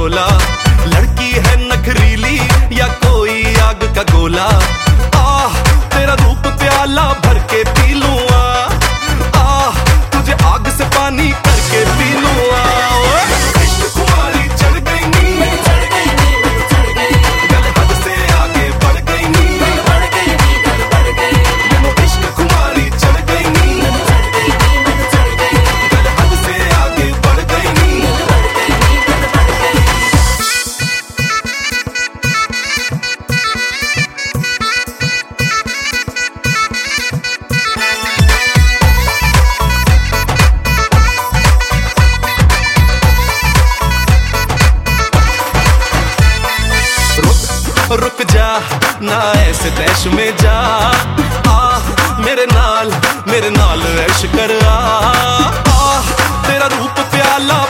शोला। लड़की है नखरीली या कोई आग का गोला। तेरा रूप प्याला भर के पी लूं। तुझे आग से पानी करके पी लूं। कुमारी चढ़ गई नी, गल हद से आगे बढ़ गई नी। इश्क कुमारी चढ़ गई नी, गल हद से आगे बढ़ गई नी। रुक जा ना ऐसे तैश में जा। मेरे नाल ऐश कर। तेरा रूप प्याला